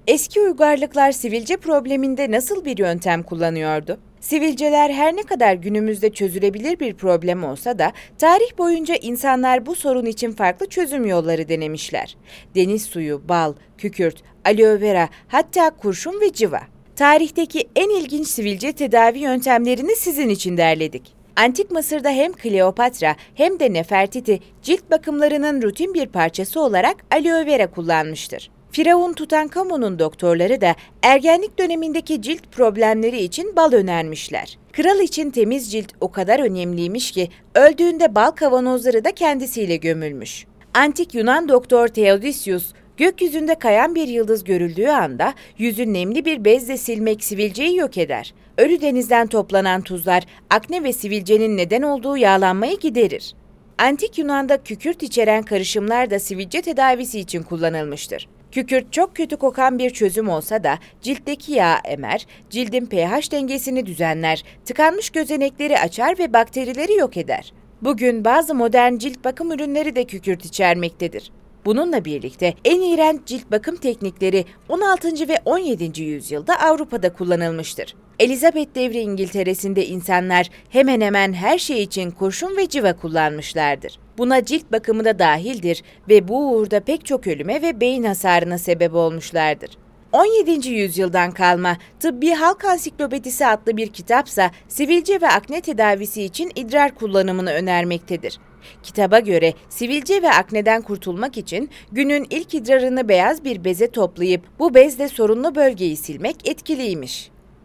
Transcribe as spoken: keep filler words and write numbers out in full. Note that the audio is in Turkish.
Eski uygarlıklar sivilce probleminde nasıl bir yöntem kullanıyordu? Sivilceler her ne kadar günümüzde çözülebilir bir problem olsa da tarih boyunca insanlar bu sorun için farklı çözüm yolları denemişler. Deniz suyu, bal, kükürt, aloe vera, hatta kurşun ve civa. Tarihteki en ilginç sivilce tedavi yöntemlerini sizin için derledik. Antik Mısır'da hem Kleopatra hem de Nefertiti cilt bakımlarının rutin bir parçası olarak aloe vera kullanmıştır. Firavun Tutankamon'un doktorları da ergenlik dönemindeki cilt problemleri için bal önermişler. Kral için temiz cilt o kadar önemliymiş ki öldüğünde bal kavanozları da kendisiyle gömülmüş. Antik Yunan doktor Theodosius, gökyüzünde kayan bir yıldız görüldüğü anda yüzü nemli bir bezle silmek sivilceyi yok eder. Ölü denizden toplanan tuzlar akne ve sivilcenin neden olduğu yağlanmayı giderir. Antik Yunan'da kükürt içeren karışımlar da sivilce tedavisi için kullanılmıştır. Kükürt çok kötü kokan bir çözüm olsa da ciltteki yağı emer, cildin pH dengesini düzenler, tıkanmış gözenekleri açar ve bakterileri yok eder. Bugün bazı modern cilt bakım ürünleri de kükürt içermektedir. Bununla birlikte en iğrenç cilt bakım teknikleri on altıncı ve on yedinci yüzyılda Avrupa'da kullanılmıştır. Elizabeth devri İngiltere'sinde insanlar hemen hemen her şey için kurşun ve civa kullanmışlardır. Buna cilt bakımı da dahildir ve bu uğurda pek çok ölüme ve beyin hasarına sebep olmuşlardır. on yedinci yüzyıldan kalma Tıbbi Halk Ansiklopedisi adlı bir kitapsa sivilce ve akne tedavisi için idrar kullanımını önermektedir. Kitaba göre sivilce ve akneden kurtulmak için günün ilk idrarını beyaz bir beze toplayıp bu bezle sorunlu bölgeyi silmek etkiliymiş.